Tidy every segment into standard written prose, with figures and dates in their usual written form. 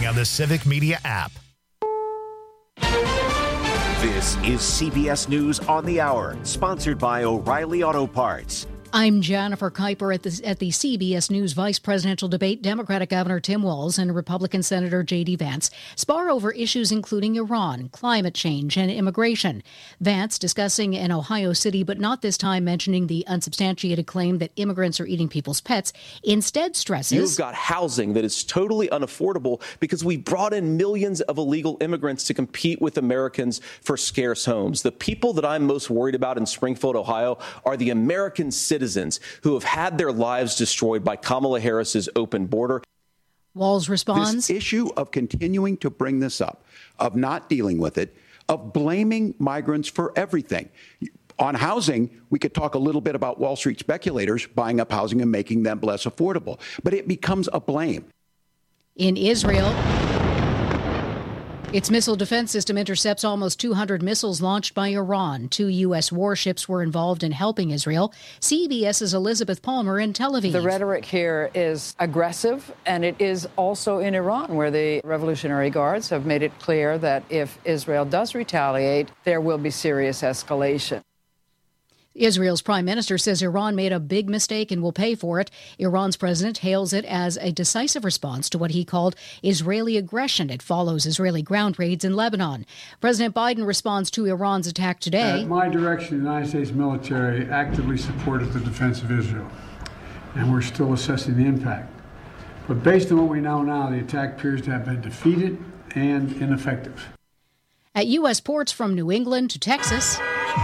streaming on the Civic Media app. This is CBS News on the Hour, sponsored by O'Reilly Auto Parts. I'm Jennifer Kuiper at the CBS News vice presidential debate. Democratic Governor Tim Walz and Republican Senator J.D. Vance spar over issues including Iran, climate change, and immigration. Vance discussing in Ohio City, but not this time mentioning the unsubstantiated claim that immigrants are eating people's pets. Instead stresses, you've got housing that is totally unaffordable because we brought in millions of illegal immigrants to compete with Americans for scarce homes. The people that I'm most worried about in Springfield, Ohio, are the American citizens who have had their lives destroyed by Kamala Harris's open border. Walz responds, this issue of continuing to bring this up, of not dealing with it, of blaming migrants for everything. On housing, we could talk a little bit about Wall Street speculators buying up housing and making them less affordable, but it becomes a blame. In Israel, its missile defense system intercepts almost 200 missiles launched by Iran. 2 U.S. warships were involved in helping Israel. CBS's Elizabeth Palmer in Tel Aviv. The rhetoric here is aggressive, and it is also in Iran, where the Revolutionary Guards have made it clear that if Israel does retaliate, there will be serious escalation. Israel's prime minister says Iran made a big mistake and will pay for it. Iran's president hails it as a decisive response to what he called Israeli aggression. It follows Israeli ground raids in Lebanon. President Biden responds to Iran's attack today. At my direction, the United States military actively supported the defense of Israel, and we're still assessing the impact. But based on what we know now, the attack appears to have been defeated and ineffective. At U.S. ports from New England to Texas,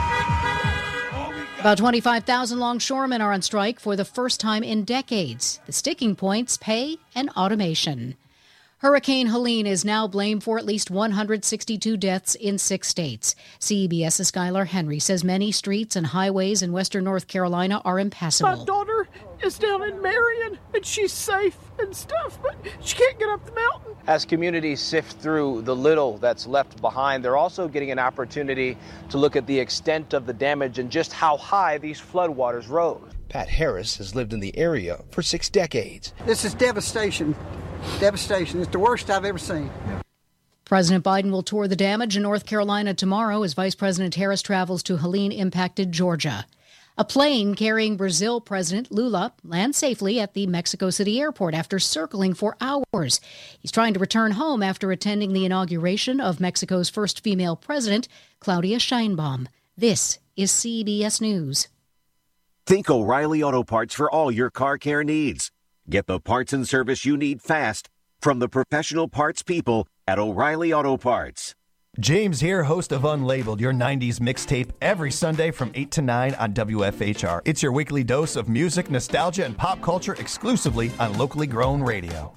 about 25,000 longshoremen are on strike for the first time in decades. The sticking points, pay and automation. Hurricane Helene is now blamed for at least 162 deaths in 6 states. CBS's Skylar Henry says many streets and highways in western North Carolina are impassable. My daughter is down in Marion, and she's safe and stuff, but she can't get up the mountain. As communities sift through the little that's left behind, they're also getting an opportunity to look at the extent of the damage and just how high these floodwaters rose. Pat Harris has lived in the area for 6 decades. This is devastation. Devastation. It's the worst I've ever seen. President Biden will tour the damage in North Carolina tomorrow as Vice President Harris travels to Helene-impacted Georgia. A plane carrying Brazil President Lula lands safely at the Mexico City airport after circling for hours. He's trying to return home after attending the inauguration of Mexico's first female president, Claudia Sheinbaum. This is CBS News. Think O'Reilly Auto Parts for all your car care needs. Get the parts and service you need fast from the professional parts people at O'Reilly Auto Parts. James here, host of Unlabeled, your 90s mixtape, every Sunday from 8 to 9 on WFHR. It's your weekly dose of music, nostalgia, and pop culture exclusively on locally grown radio.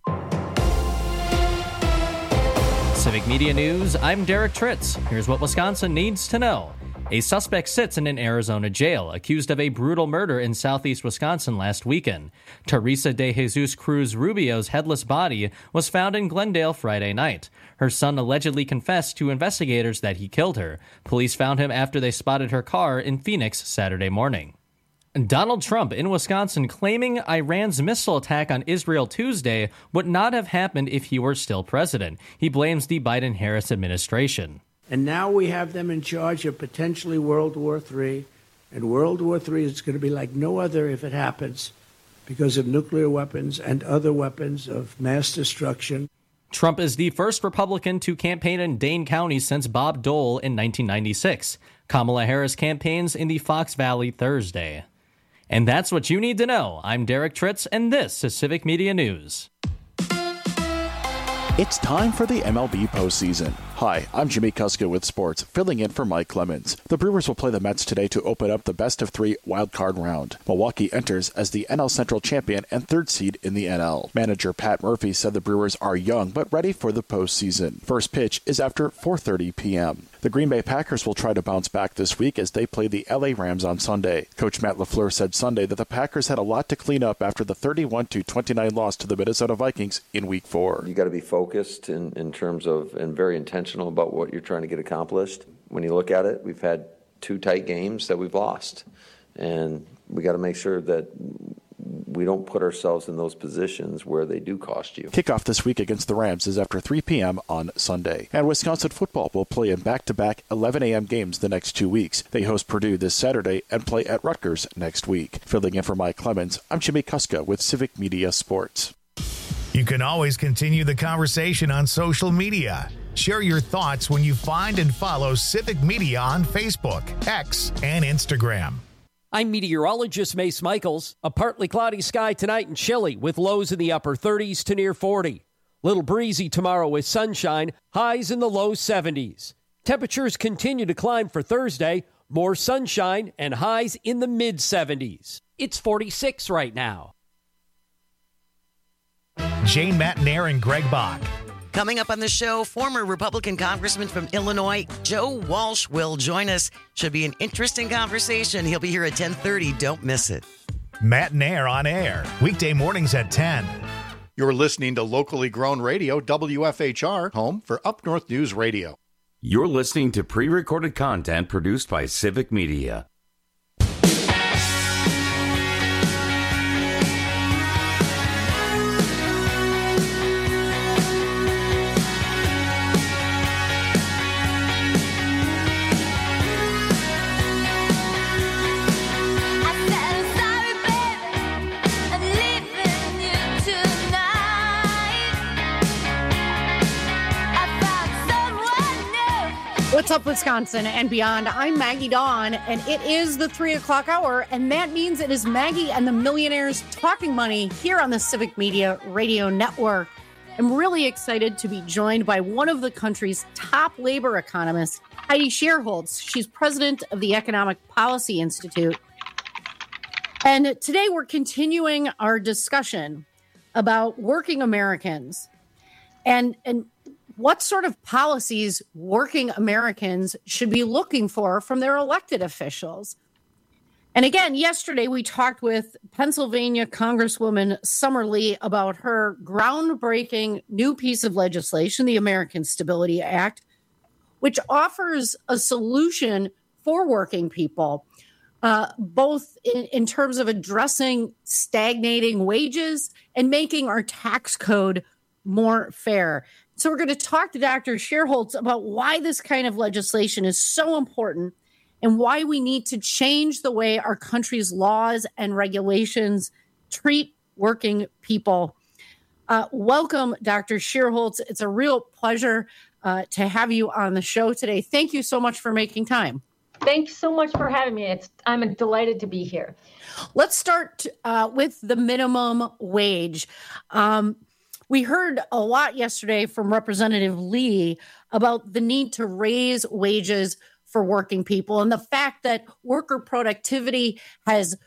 Civic Media News, I'm Derek Tritz. Here's what Wisconsin needs to know. A suspect sits in an Arizona jail, accused of a brutal murder in southeast Wisconsin last weekend. Teresa de Jesus Cruz Rubio's headless body was found in Glendale Friday night. Her son allegedly confessed to investigators that he killed her. Police found him after they spotted her car in Phoenix Saturday morning. Donald Trump in Wisconsin claiming Iran's missile attack on Israel Tuesday would not have happened if he were still president. He blames the Biden-Harris administration. And now we have them in charge of potentially World War III. And World War III is going to be like no other if it happens because of nuclear weapons and other weapons of mass destruction. Trump is the first Republican to campaign in Dane County since Bob Dole in 1996. Kamala Harris campaigns in the Fox Valley Thursday. And that's what you need to know. I'm Derek Tritz, and this is Civic Media News. It's time for the MLB postseason. Hi, I'm Jimmy Kuska with sports, filling in for Mike Clemens. The Brewers will play the Mets today to open up the best-of-3 wildcard round. Milwaukee enters as the NL Central champion and 3rd seed in the NL. Manager Pat Murphy said the Brewers are young but ready for the postseason. First pitch is after 4:30 p.m. The Green Bay Packers will try to bounce back this week as they play the LA Rams on Sunday. Coach Matt LaFleur said Sunday that the Packers had a lot to clean up after the 31-29 loss to the Minnesota Vikings in Week 4. You got to be focused in terms of, and very intentional about what you're trying to get accomplished. When you look at it, we've had 2 tight games that we've lost. And we got to make sure that we don't put ourselves in those positions where they do cost you. Kickoff this week against the Rams is after 3 p.m. on Sunday. And Wisconsin football will play in back-to-back 11 a.m. games the next 2 weeks. They host Purdue this Saturday and play at Rutgers next week. Filling in for Mike Clemens, I'm Jimmy Kuska with Civic Media Sports. You can always continue the conversation on social media. Share your thoughts when you find and follow Civic Media on Facebook, X, and Instagram. I'm meteorologist Mace Michaels. A partly cloudy sky tonight and chilly with lows in the upper 30s to near 40. Little breezy tomorrow with sunshine, highs in the low 70s. Temperatures continue to climb for Thursday, more sunshine and highs in the mid 70s. It's 46 right now. Jane Matenaer and Greg Bach. Coming up on the show, former Republican Congressman from Illinois, Joe Walsh, will join us. Should be an interesting conversation. He'll be here at 10:30. Don't miss it. Matenaer on air, weekday mornings at 10. You're listening to locally grown radio, WFHR, home for Up North News Radio. You're listening to pre-recorded content produced by Civic Media. What's up, Wisconsin and beyond? I'm Maggie Dawn, and it is the 3 o'clock hour, and that means it is Maggie and the Millionaires Talking Money here on the Civic Media Radio Network. I'm really excited to be joined by one of the country's top labor economists, Heidi Shierholz. She's president of the Economic Policy Institute. And today we're continuing our discussion about working Americans and what sort of policies working Americans should be looking for from their elected officials. And again, yesterday we talked with Pennsylvania Congresswoman Summer Lee about her groundbreaking new piece of legislation, the American Stability Act, which offers a solution for working people, both in terms of addressing stagnating wages and making our tax code more fair. So we're going to talk to Dr. Shierholz about why this kind of legislation is so important and why we need to change the way our country's laws and regulations treat working people. Welcome, Dr. Shierholz. It's a real pleasure to have you on the show today. Thank you so much for making time. Thanks so much for having me. I'm delighted to be here. Let's start with the minimum wage. We heard a lot yesterday from Representative Lee about the need to raise wages for working people and the fact that worker productivity has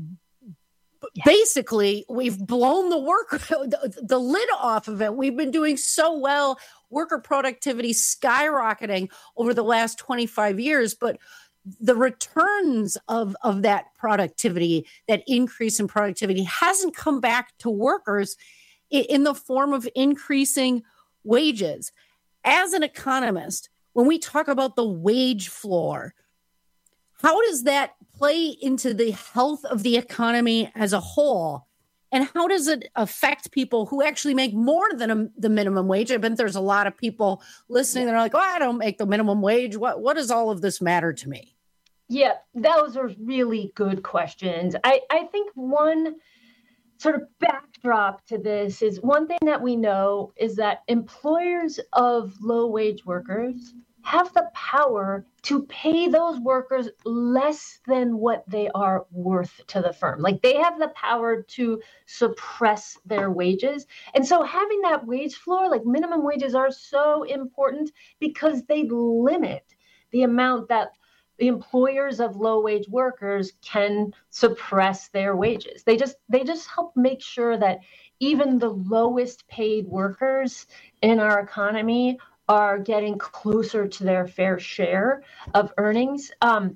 basically, we've blown the lid off of it. We've been doing so well, worker productivity skyrocketing over the last 25 years, but the returns of that productivity, that increase in productivity, hasn't come back to workers in the form of increasing wages. As an economist, when we talk about the wage floor, how does that play into the health of the economy as a whole? And how does it affect people who actually make more than the minimum wage? I bet there's a lot of people listening that are like, oh, I don't make the minimum wage. What does all of this matter to me? Yeah, those are really good questions. I think one sort of backdrop to this is one thing that we know is that employers of low-wage workers have the power to pay those workers less than what they are worth to the firm. Like, they have the power to suppress their wages. And so having that wage floor, like minimum wages, are so important because they limit the amount that the employers of low-wage workers can suppress their wages. They just help make sure that even the lowest paid workers in our economy are getting closer to their fair share of earnings.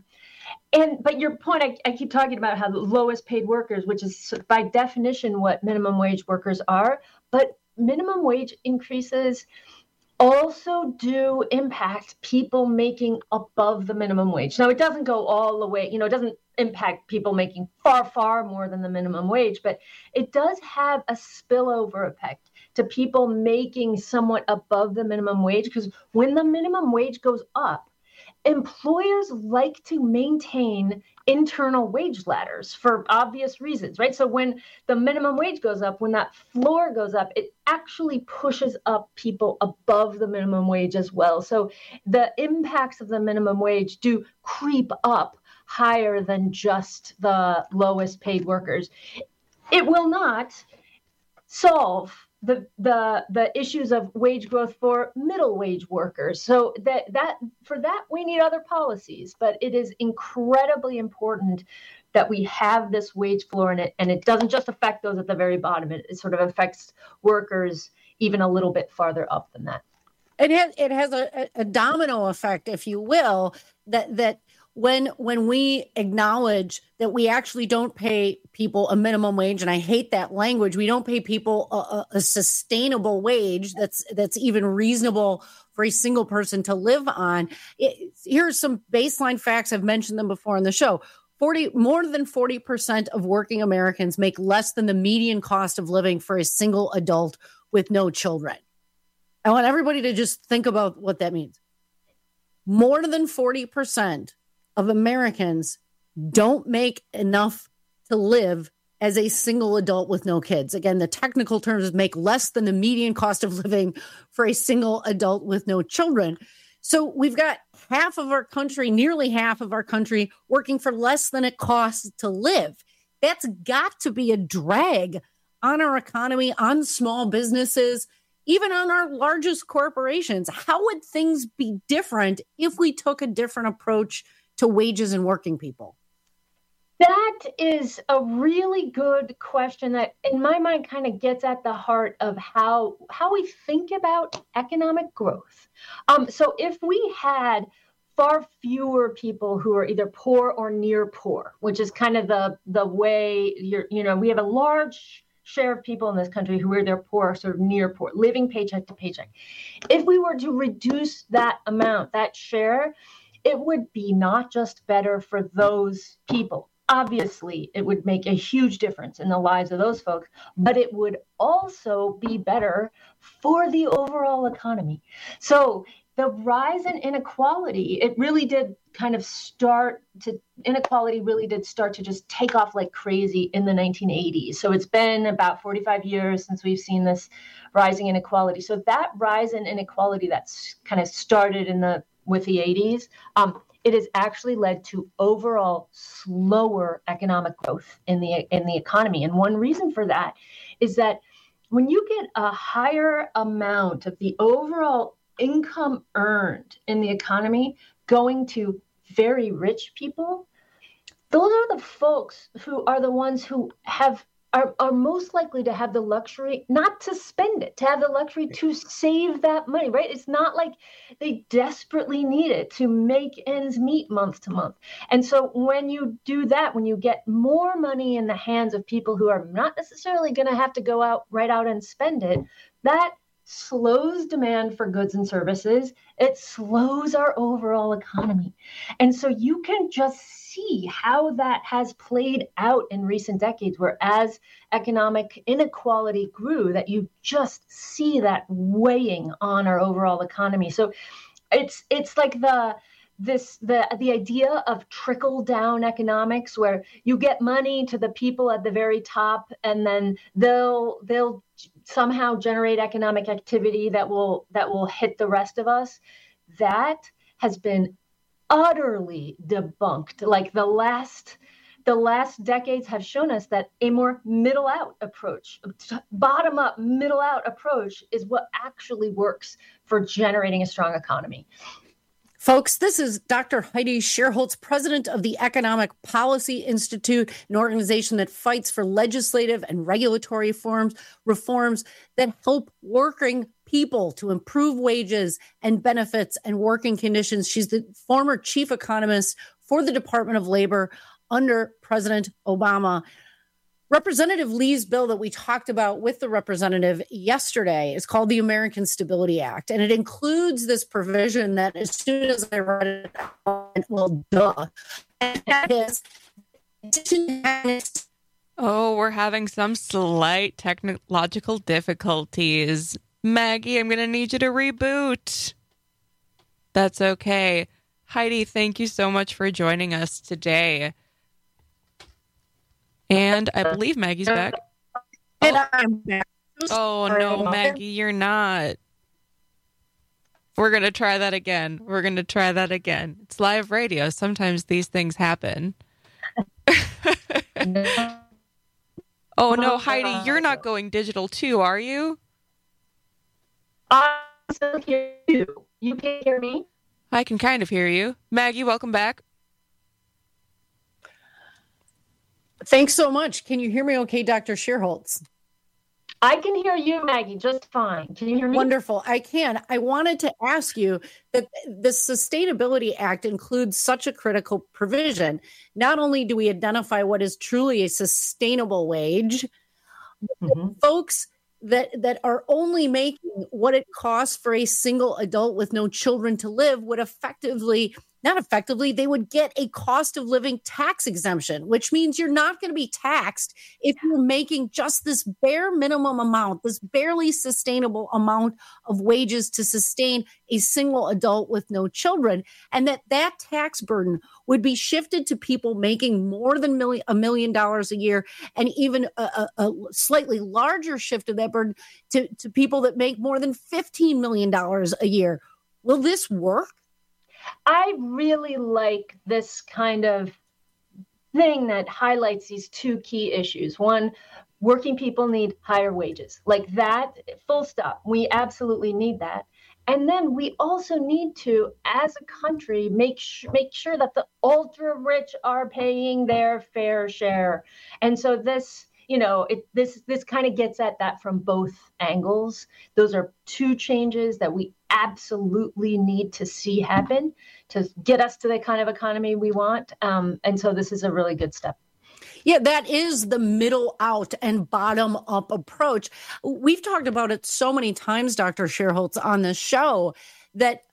But your point, I keep talking about how the lowest paid workers, which is by definition what minimum wage workers are, but minimum wage increases also do impact people making above the minimum wage. Now, it doesn't go all the way, it doesn't impact people making far, far more than the minimum wage, but it does have a spillover effect to people making somewhat above the minimum wage, because when the minimum wage goes up, employers like to maintain internal wage ladders for obvious reasons, right? So when the minimum wage goes up, when that floor goes up, it actually pushes up people above the minimum wage as well. So the impacts of the minimum wage do creep up higher than just the lowest paid workers. It will not solve the issues of wage growth for middle wage workers. So that for that we need other policies, but it is incredibly important that we have this wage floor in it, and it doesn't just affect those at the very bottom. It sort of affects workers even a little bit farther up than that. It has a domino effect, if you will, that when we acknowledge that we actually don't pay people a minimum wage, and I hate that language, we don't pay people a sustainable wage that's even reasonable for a single person to live on. Here's some baseline facts. I've mentioned them before on the show. More than 40% of working Americans make less than the median cost of living for a single adult with no children. I want everybody to just think about what that means. More than 40% of Americans don't make enough to live as a single adult with no kids. Again, the technical terms is make less than the median cost of living for a single adult with no children. So we've got half of our country, nearly half of our country, working for less than it costs to live. That's got to be a drag on our economy, on small businesses, even on our largest corporations. How would things be different if we took a different approach to wages and working people? That is a really good question that, in my mind, kind of gets at the heart of how we think about economic growth. So if we had far fewer people who are either poor or near poor, which is kind of the way we have a large share of people in this country who are either poor or sort of near poor, living paycheck to paycheck. If we were to reduce that amount, that share, it would be not just better for those people. Obviously, it would make a huge difference in the lives of those folks, but it would also be better for the overall economy. So the rise in inequality, inequality really did start to just take off like crazy in the 1980s. So it's been about 45 years since we've seen this rising inequality. So that rise in inequality that's kind of started with the 80s, it has actually led to overall slower economic growth in the economy. And one reason for that is that when you get a higher amount of the overall income earned in the economy going to very rich people, those are the folks who are the ones who are most likely to have the luxury not to spend it, to have the luxury to save that money, right? It's not like they desperately need it to make ends meet month to month. And so when you do that, when you get more money in the hands of people who are not necessarily going to have to go out and spend it, that slows demand for goods and services. It slows our overall economy. And so you can just see how that has played out in recent decades, where as economic inequality grew, that you just see that weighing on our overall economy. So it's like the idea of trickle down economics, where you get money to the people at the very top, and then they'll somehow generate economic activity that will hit the rest of us. That has been utterly debunked. Like the last decades have shown us that a more middle out approach, bottom up, middle out approach is what actually works for generating a strong economy. Folks, this is Dr. Heidi Shierholz, president of the Economic Policy Institute, an organization that fights for legislative and regulatory reforms that help working people to improve wages and benefits and working conditions. She's the former chief economist for the Department of Labor under President Obama. Representative Lee's bill that we talked about with the representative yesterday is called the American Stability Act, and it includes this provision that as soon as I read it, well, duh. And that is, oh, we're having some slight technological difficulties. Maggie, I'm going to need you to reboot. That's okay. Heidi, thank you so much for joining us today. And I believe Maggie's back. And I'm back. Oh, no, Maggie, you're not. We're going to try that again. It's live radio. Sometimes these things happen. Oh, no, Heidi, you're not going digital too, are you? I still hear you. You can hear me? I can kind of hear you. Maggie, welcome back. Thanks so much. Can you hear me okay, Dr. Shearholtz? I can hear you, Maggie, just fine. Can you hear me? Wonderful. I can. I wanted to ask you that the Sustainability Act includes such a critical provision. Not only do we identify what is truly a sustainable wage, folks that are only making what it costs for a single adult with no children to live would they would get a cost of living tax exemption, which means you're not going to be taxed if you're making just this bare minimum amount, this barely sustainable amount of wages to sustain a single adult with no children. And that tax burden would be shifted to people making more than $1 million a year, and even a slightly larger shift of that burden to people that make more than $15 million a year. Will this work? I really like this kind of thing that highlights these two key issues. One, working people need higher wages. Like that, full stop. We absolutely need that. And then we also need to, as a country, make sure that the ultra rich are paying their fair share. And so this, this kind of gets at that from both angles. Those are two changes that we absolutely need to see happen to get us to the kind of economy we want. And so this is a really good step. Yeah, that is the middle out and bottom up approach. We've talked about it so many times, Dr. Shearholtz, on this show, that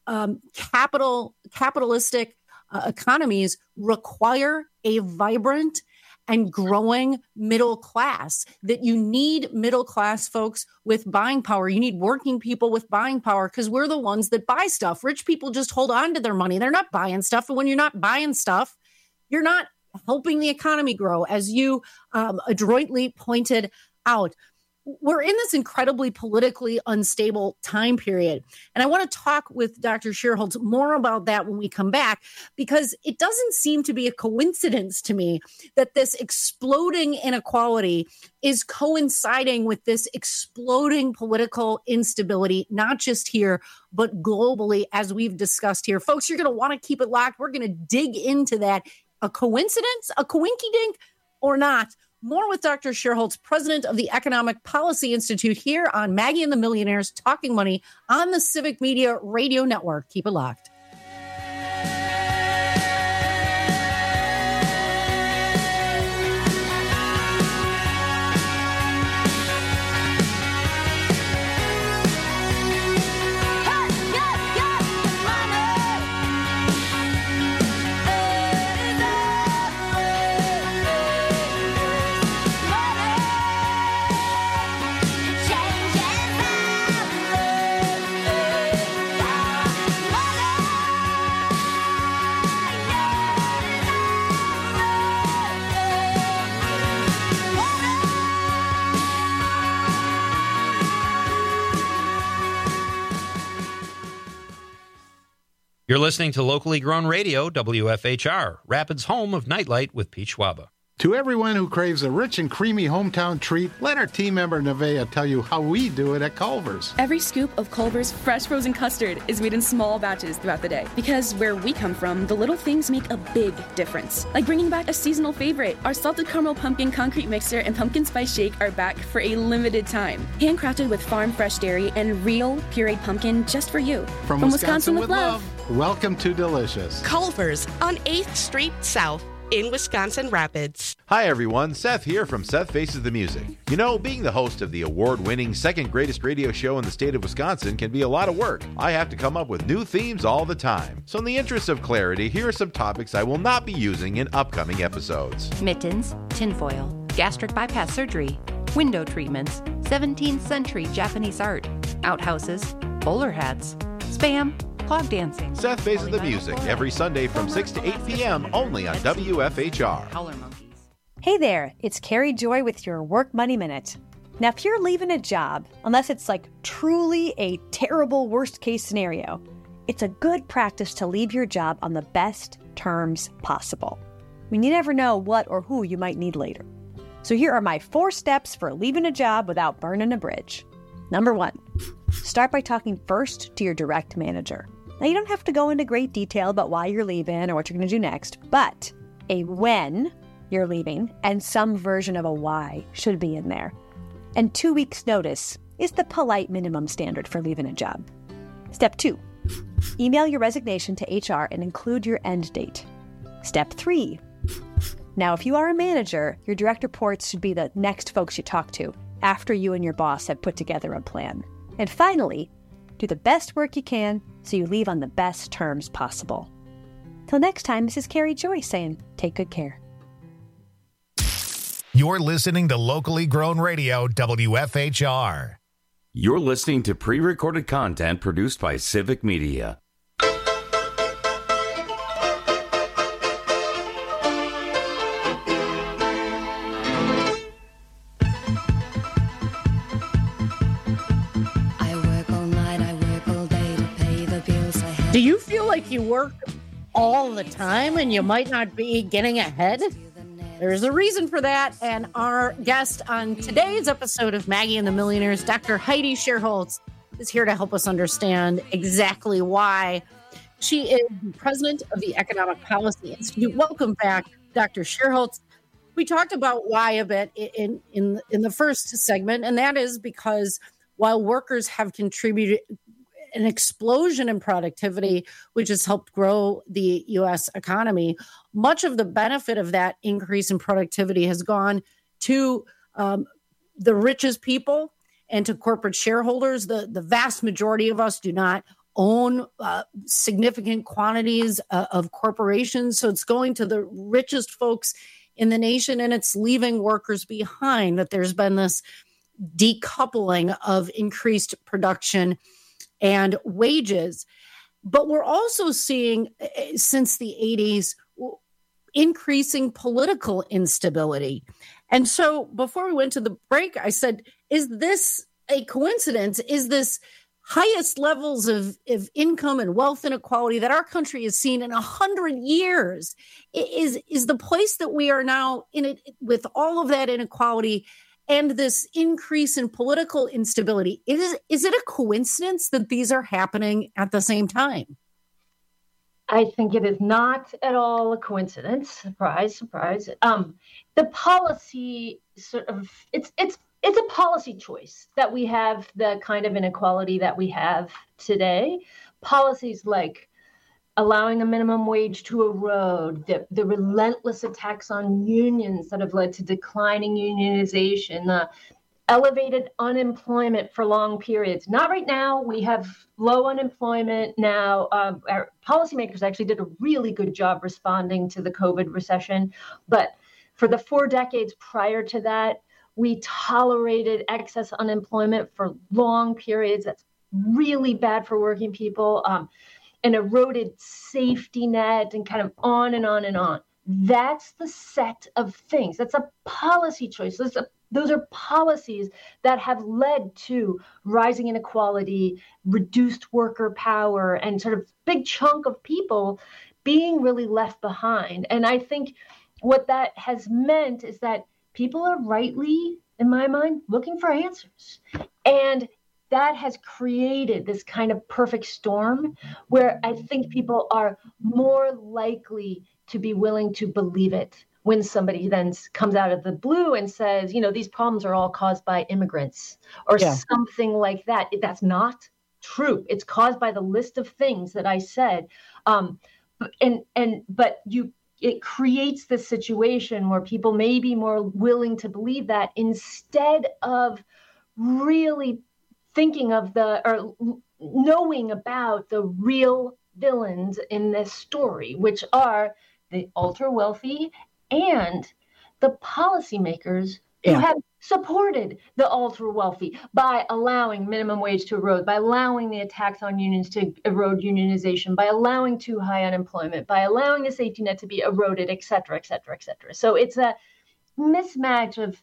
capitalistic economies require a vibrant and growing middle class, that you need middle class folks with buying power. You need working people with buying power because we're the ones that buy stuff. Rich people just hold on to their money. They're not buying stuff. And when you're not buying stuff, you're not helping the economy grow, as you adroitly pointed out. We're in this incredibly politically unstable time period. And I want to talk with Dr. Shearholtz more about that when we come back, because it doesn't seem to be a coincidence to me that this exploding inequality is coinciding with this exploding political instability, not just here, but globally, as we've discussed here. Folks, you're going to want to keep it locked. We're going to dig into that. A coincidence, a coinky-dink, or not? More with Dr. Shearholtz, president of the Economic Policy Institute, here on Maggie and the Millionaires Talking Money on the Civic Media Radio Network. Keep it locked. You're listening to locally grown radio, WFHR, Rapids' home of Nightlight with Pete Schwaba. To everyone who craves a rich and creamy hometown treat, let our team member Nevaeh tell you how we do it at Culver's. Every scoop of Culver's fresh frozen custard is made in small batches throughout the day. Because where we come from, the little things make a big difference. Like bringing back a seasonal favorite. Our salted caramel pumpkin concrete mixer and pumpkin spice shake are back for a limited time. Handcrafted with farm fresh dairy and real pureed pumpkin just for you. From Wisconsin with love. Welcome to Delicious. Culver's on 8th Street South in Wisconsin Rapids. Hi everyone, Seth here from Seth Faces the Music. You know, being the host of the award-winning second greatest radio show in the state of Wisconsin can be a lot of work. I have to come up with new themes all the time. So in the interest of clarity, here are some topics I will not be using in upcoming episodes. Mittens, tinfoil, gastric bypass surgery, window treatments, 17th century Japanese art, outhouses, bowler hats, spam, clog dancing. Seth Faces the Music every Sunday from 6 to 8 p.m. only on WFHR. Hey there, it's Carrie Joy with your Work Money Minute. Now, if you're leaving a job, unless it's like truly a terrible worst case scenario, it's a good practice to leave your job on the best terms possible. I mean, you never know what or who you might need later. So here are my 4 steps for leaving a job without burning a bridge. Number 1, start by talking first to your direct manager. Now, you don't have to go into great detail about why you're leaving or what you're going to do next, but a when you're leaving and some version of a why should be in there. And 2 weeks' notice is the polite minimum standard for leaving a job. Step 2, email your resignation to HR and include your end date. Step 3, now if you are a manager, your direct reports should be the next folks you talk to after you and your boss have put together a plan. And finally, do the best work you can so you leave on the best terms possible. Till next time, this is Carrie Joy saying, take good care. You're listening to locally grown radio, WFHR. You're listening to pre-recorded content produced by Civic Media. Do you feel like you work all the time and you might not be getting ahead? There's a reason for that, and our guest on today's episode of Maggie and the Millionaires, Dr. Heidi Scherholz, is here to help us understand exactly why. She is the president of the Economic Policy Institute. Welcome back, Dr. Scherholz. We talked about why a bit in the first segment, and that is because while workers have contributed an explosion in productivity, which has helped grow the U.S. economy, much of the benefit of that increase in productivity has gone to the richest people and to corporate shareholders. The vast majority of us do not own significant quantities of corporations. So it's going to the richest folks in the nation, and it's leaving workers behind. That there's been this decoupling of increased production and wages. But we're also seeing, since the 80s, increasing political instability. And so before we went to the break, I said, is this a coincidence? Is this highest levels of income and wealth inequality that our country has seen in 100 years? Is the place that we are now in it with all of that inequality and this increase in political instability, is it a coincidence that these are happening at the same time? I think it is not at all a coincidence. Surprise, surprise. The policy it's a policy choice that we have the kind of inequality that we have today. Policies like allowing the minimum wage to erode, the relentless attacks on unions that have led to declining unionization, the elevated unemployment for long periods. Not right now. We have low unemployment now. Our policymakers actually did a really good job responding to the COVID recession. But for the 4 decades prior to that, we tolerated excess unemployment for long periods. That's really bad for working people. An eroded safety net and kind of on and on and on. That's the set of things. That's a policy choice. Those are policies that have led to rising inequality, reduced worker power, and sort of big chunk of people being really left behind. And I think what that has meant is that people are rightly, in my mind, looking for answers. And that has created this kind of perfect storm where I think people are more likely to be willing to believe it when somebody then comes out of the blue and says, these problems are all caused by immigrants or something like that. That's not true. It's caused by the list of things that I said. But you it creates this situation where people may be more willing to believe that instead of really thinking of or knowing about the real villains in this story, which are the ultra wealthy and the policymakers who have supported the ultra wealthy by allowing minimum wage to erode, by allowing the attacks on unions to erode unionization, by allowing too high unemployment, by allowing the safety net to be eroded, et cetera, et cetera, et cetera. So it's a mismatch of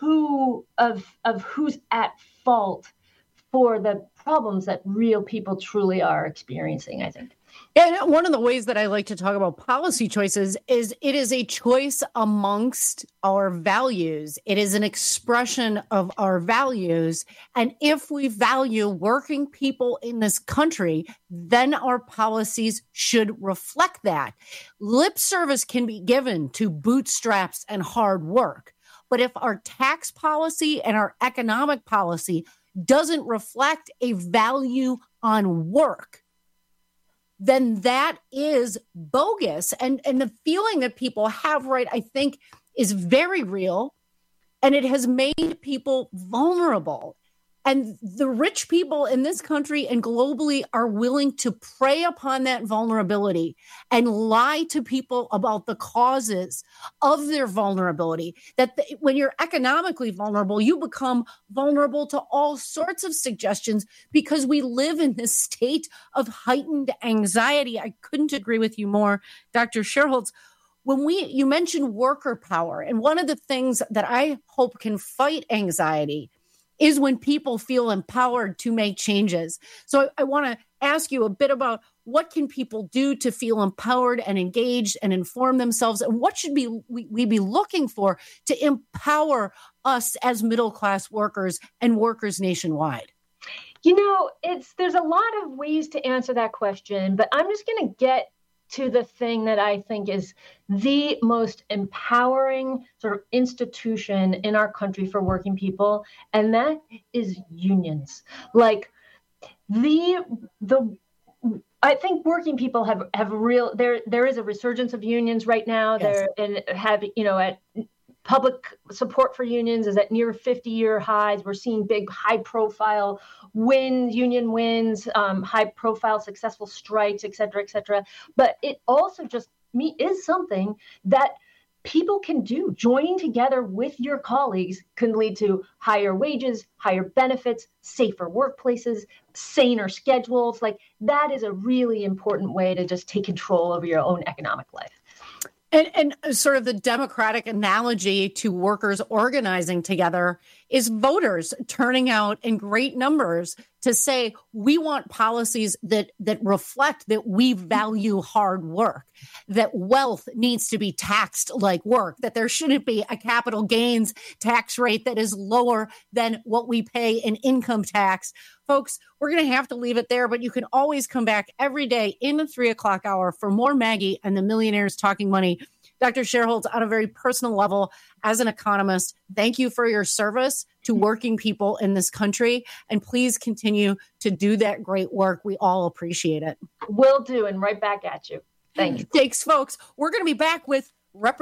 who's at fault for the problems that real people truly are experiencing, I think. And one of the ways that I like to talk about policy choices is it is a choice amongst our values. It is an expression of our values. And if we value working people in this country, then our policies should reflect that. Lip service can be given to bootstraps and hard work. But if our tax policy and our economic policy doesn't reflect a value on work, then that is bogus. And the feeling that people have, right, I think is very real. And it has made people vulnerable. And the rich people in this country and globally are willing to prey upon that vulnerability and lie to people about the causes of their vulnerability. When you're economically vulnerable, you become vulnerable to all sorts of suggestions because we live in this state of heightened anxiety. I couldn't agree with you more, Dr. Sherholtz. You mentioned worker power, and one of the things that I hope can fight anxiety is when people feel empowered to make changes. So I want to ask you a bit about what can people do to feel empowered and engaged and inform themselves, and what should we be looking for to empower us as middle-class workers and workers nationwide? You know, there's a lot of ways to answer that question, but I'm just going to get to the thing that I think is the most empowering sort of institution in our country for working people, and that is unions. Like I think working people have there is a resurgence of unions right now. Yes. At public support for unions is at near 50-year highs. We're seeing big, high-profile union wins, high-profile successful strikes, et cetera, et cetera. But it also is something that people can do. Joining together with your colleagues can lead to higher wages, higher benefits, safer workplaces, saner schedules. Like that is a really important way to just take control over your own economic life. And sort of the democratic analogy to workers organizing together is voters turning out in great numbers to say, we want policies that reflect that we value hard work, that wealth needs to be taxed like work, that there shouldn't be a capital gains tax rate that is lower than what we pay in income tax. Folks, we're going to have to leave it there, but you can always come back every day in the 3 o'clock hour for more Maggie and the Millionaires Talking Money. Dr. Sherholtz, on a very personal level, as an economist, thank you for your service to working people in this country. And please continue to do that great work. We all appreciate it. Will do, and right back at you. Thank you. Thanks, folks. We're going to be back with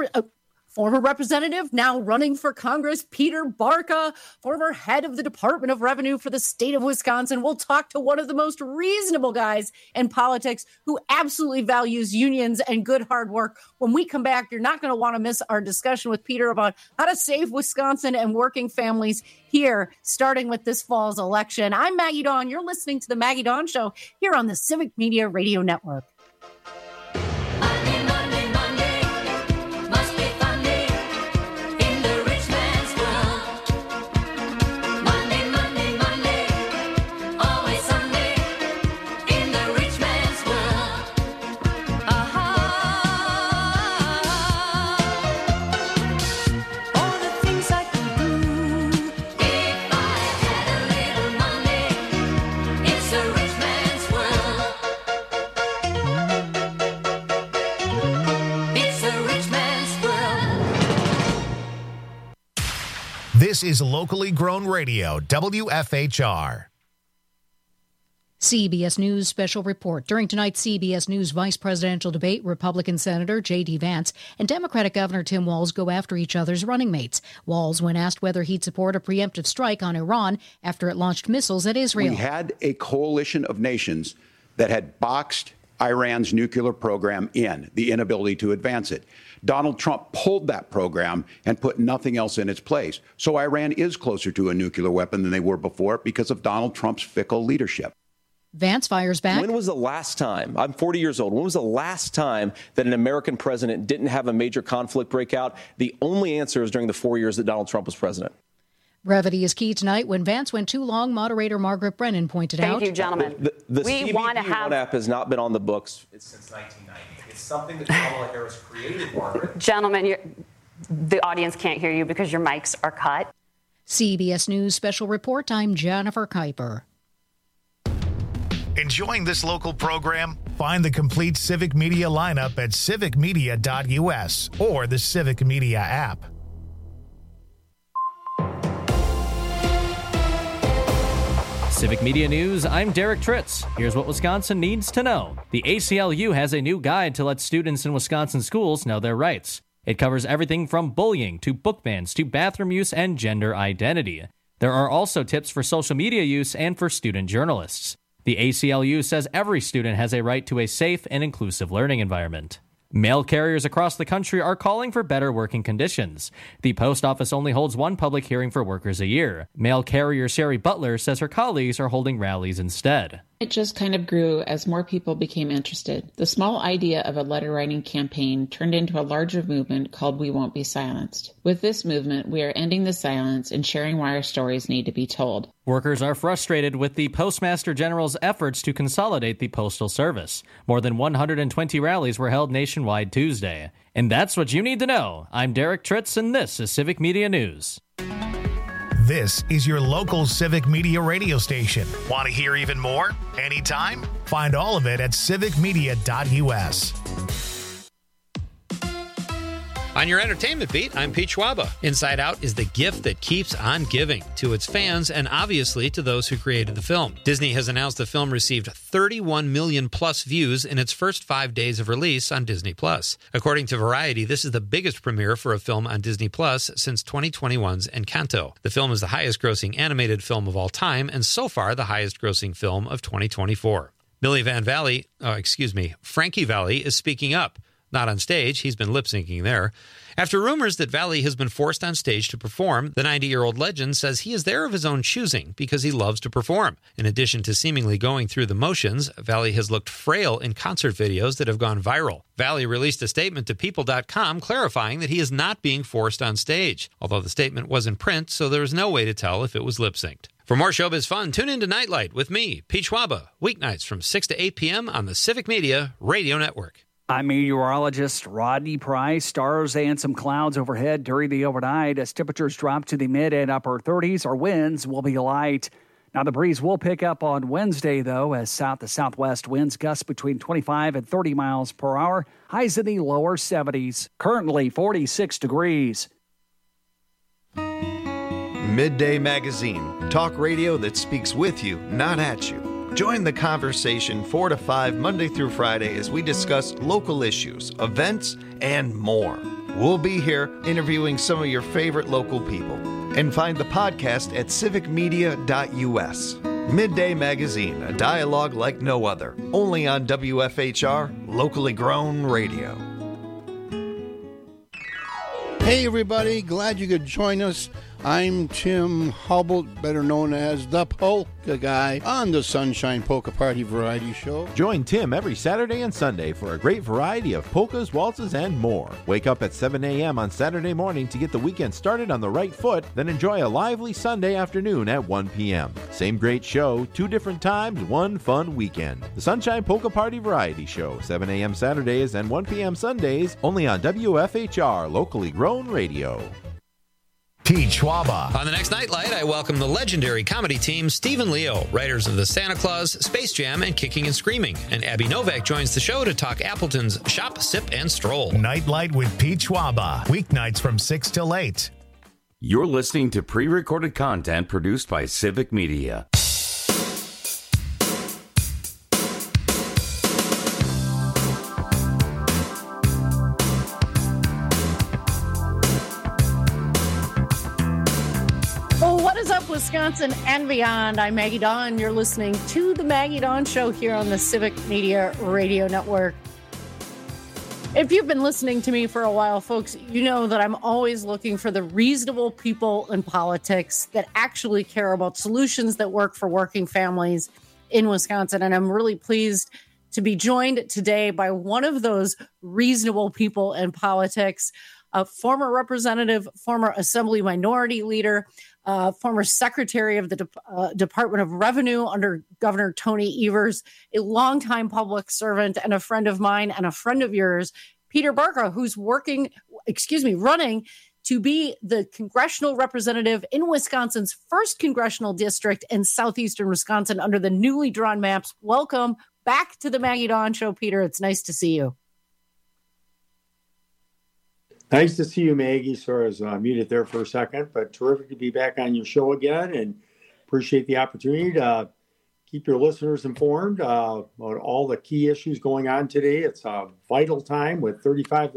former representative, now running for Congress, Peter Barca, former head of the Department of Revenue for the state of Wisconsin. We'll talk to one of the most reasonable guys in politics who absolutely values unions and good hard work. When we come back, you're not going to want to miss our discussion with Peter about how to save Wisconsin and working families here, starting with this fall's election. I'm Maggie Dawn. You're listening to The Maggie Dawn Show here on the Civic Media Radio Network. This is locally grown radio, WFHR. CBS News special report. During tonight's CBS News vice presidential debate, Republican Senator J.D. Vance and Democratic Governor Tim Walz go after each other's running mates. Walz, when asked whether he'd support a preemptive strike on Iran after it launched missiles at Israel. We had a coalition of nations that had boxed Iran's nuclear program in, the inability to advance it. Donald Trump pulled that program and put nothing else in its place. So Iran is closer to a nuclear weapon than they were before because of Donald Trump's fickle leadership. Vance fires back. When was the last time, I'm 40 years old, when was the last time that an American president didn't have a major conflict break out? The only answer is during the 4 years that Donald Trump was president. Brevity is key tonight. When Vance went too long, moderator Margaret Brennan pointed out. Thank you, gentlemen. The CBP app has not been on the books since 1990. It's something that Kamala Harris created, Margaret. Gentlemen, the audience can't hear you because your mics are cut. CBS News special report. I'm Jennifer Kuiper. Enjoying this local program? Find the complete Civic Media lineup at civicmedia.us or the Civic Media app. Civic Media News, I'm Derek Tritz. Here's what Wisconsin needs to know. The ACLU has a new guide to let students in Wisconsin schools know their rights. It covers everything from bullying to book bans to bathroom use and gender identity. There are also tips for social media use and for student journalists. The ACLU says every student has a right to a safe and inclusive learning environment. Mail carriers across the country are calling for better working conditions. The post office only holds one public hearing for workers a year. Mail carrier Sherry Butler says her colleagues are holding rallies instead. It just kind of grew as more people became interested. The small idea of a letter writing campaign turned into a larger movement called We Won't Be Silenced. With this movement, we are ending the silence and sharing why our stories need to be told. Workers are frustrated with the Postmaster General's efforts to consolidate the Postal Service. More than 120 rallies were held nationwide Tuesday. And that's what you need to know. I'm Derek Tritz, and this is Civic Media News. This is your local Civic Media radio station. Want to hear even more? Anytime? Find all of it at civicmedia.us. On your entertainment beat, I'm Pete Schwaba. Inside Out is the gift that keeps on giving to its fans and obviously to those who created the film. Disney has announced the film received 31 million plus views in its first 5 days of release on Disney+. According to Variety, this is the biggest premiere for a film on Disney+ since 2021's Encanto. The film is the highest grossing animated film of all time and so far the highest grossing film of 2024. Frankie Valli is speaking up. Not on stage, he's been lip-syncing there. After rumors that Valli has been forced on stage to perform, the 90-year-old legend says he is there of his own choosing because he loves to perform. In addition to seemingly going through the motions, Valli has looked frail in concert videos that have gone viral. Valli released a statement to People.com clarifying that he is not being forced on stage, although the statement was in print, so there was no way to tell if it was lip-synced. For more showbiz fun, tune in to Nightlight with me, Pete Schwaba, weeknights from 6 to 8 p.m. on the Civic Media Radio Network. I'm meteorologist Rodney Price. Stars and some clouds overhead during the overnight as temperatures drop to the mid and upper 30s. Our winds will be light. Now, the breeze will pick up on Wednesday, though, as south to southwest winds gust between 25 and 30 miles per hour. Highs in the lower 70s. Currently 46 degrees. Midday Magazine. Talk radio that speaks with you, not at you. Join the conversation 4 to 5 Monday through Friday as we discuss local issues, events, and more. We'll be here interviewing some of your favorite local people. And find the podcast at civicmedia.us. Midday Magazine, a dialogue like no other. Only on WFHR, locally grown radio. Hey everybody, glad you could join us. I'm Tim Hubble, better known as the Polka Guy, on the Sunshine Polka Party Variety Show. Join Tim every Saturday and Sunday for a great variety of polkas, waltzes, and more. Wake up at 7 a.m. on Saturday morning to get the weekend started on the right foot, then enjoy a lively Sunday afternoon at 1 p.m. Same great show, 2 different times, 1 fun weekend. The Sunshine Polka Party Variety Show, 7 a.m. Saturdays and 1 p.m. Sundays, only on WFHR, locally grown radio. Pete Schwaba. On the next Nightlight, I welcome the legendary comedy team Stephen Leo, writers of The Santa Claus, Space Jam, and Kicking and Screaming. And Abby Novak joins the show to talk Appleton's Shop, Sip, and Stroll. Nightlight with Pete Schwaba. Weeknights from 6 till 8. You're listening to pre-recorded content produced by Civic Media. is up, Wisconsin and beyond? I'm Maggie Dawn. You're listening to The Maggie Dawn Show here on the Civic Media Radio Network. If you've been listening to me for a while, folks, you know that I'm always looking for the reasonable people in politics that actually care about solutions that work for working families in Wisconsin. And I'm really pleased to be joined today by one of those reasonable people in politics, a former representative, former Assembly Minority Leader, former Secretary of the Department of Revenue under Governor Tony Evers, a longtime public servant and a friend of mine and a friend of yours, Peter Barca, who's running to be the congressional representative in Wisconsin's first congressional district in southeastern Wisconsin under the newly drawn maps. Welcome back to the Maggie Dawn Show, Peter. It's nice to see you. Nice to see you, Maggie. Sorry, I was muted there for a second, but terrific to be back on your show again, and appreciate the opportunity to keep your listeners informed about all the key issues going on today. It's a vital time with 35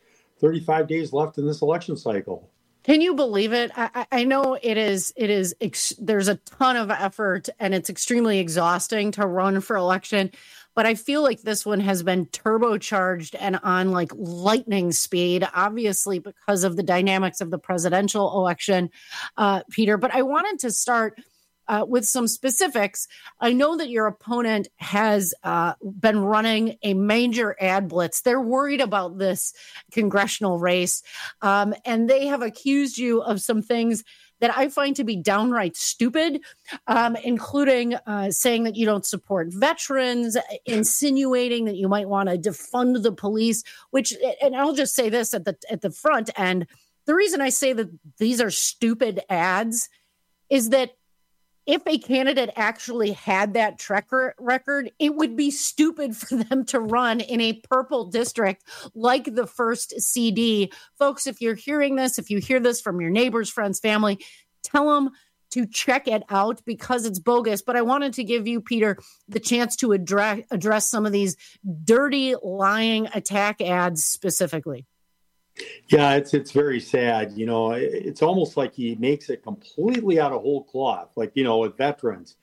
days left in this election cycle. Can you believe it? I know it is. There's a ton of effort, and it's extremely exhausting to run for election. But I feel like this one has been turbocharged and on like lightning speed, obviously because of the dynamics of the presidential election, Peter. But I wanted to start with some specifics. I know that your opponent has been running a major ad blitz. They're worried about this congressional race, and they have accused you of some things that I find to be downright stupid, including saying that you don't support veterans, insinuating that you might want to defund the police, and I'll just say this at the front end. The reason I say that these are stupid ads is that if a candidate actually had that track record, it would be stupid for them to run in a purple district like the first CD. Folks, if you're hearing this, if you hear this from your neighbors, friends, family, tell them to check it out because it's bogus. But I wanted to give you, Peter, the chance to address some of these dirty, lying attack ads specifically. Yeah, it's very sad. You know, it's almost like he makes it completely out of whole cloth, like, you know, with veterans.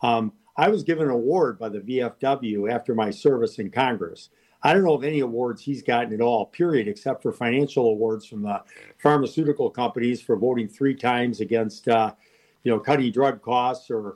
I was given an award by the VFW after my service in Congress. I don't know of any awards he's gotten at all, period, except for financial awards from the pharmaceutical companies for voting 3 times against, cutting drug costs or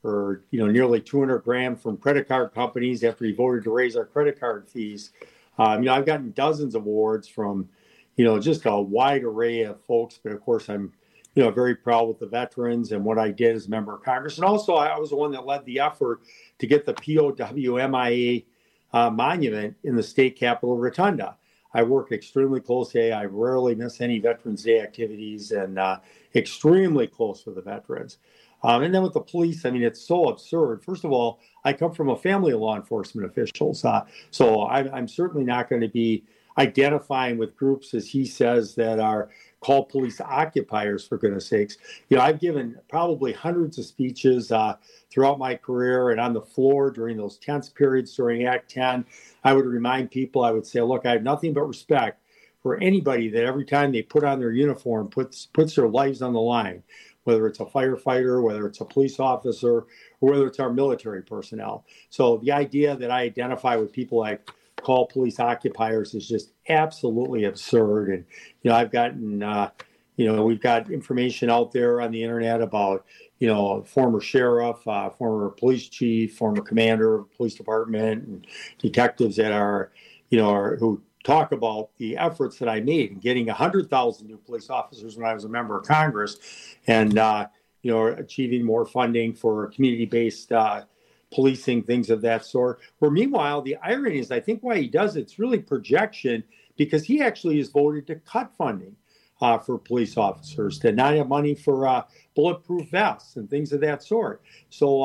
nearly 200 grand from credit card companies after he voted to raise our credit card fees. I've gotten dozens of awards from just a wide array of folks. But of course, I'm, very proud with the veterans and what I did as a member of Congress. And also, I was the one that led the effort to get the POW-MIA monument in the state capitol Rotunda. I work extremely closely. I rarely miss any Veterans Day activities and extremely close with the veterans. And then with the police, it's so absurd. First of all, I come from a family of law enforcement officials. So I'm certainly not going to be identifying with groups, as he says, that are called police occupiers, for goodness sakes. I've given probably hundreds of speeches throughout my career and on the floor during those tense periods during Act 10. I would remind people, I would say, look, I have nothing but respect for anybody that every time they put on their uniform puts their lives on the line, whether it's a firefighter, whether it's a police officer, or whether it's our military personnel. So the idea that I identify with people I call police occupiers is just absolutely absurd. And, I've gotten, we've got information out there on the internet about, former sheriff, former police chief, former commander of the police department, and detectives that are, who talk about the efforts that I made in getting 100,000 new police officers when I was a member of Congress, and achieving more funding for community-based policing, things of that sort. Where meanwhile, the irony is, I think why he does it's really projection, because he actually has voted to cut funding for police officers, to not have money for bulletproof vests and things of that sort. So,